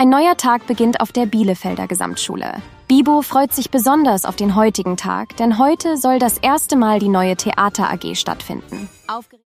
Ein neuer Tag beginnt auf der Bielefelder Gesamtschule. Bibo freut sich besonders auf den heutigen Tag, denn heute soll das erste Mal die neue Theater AG stattfinden.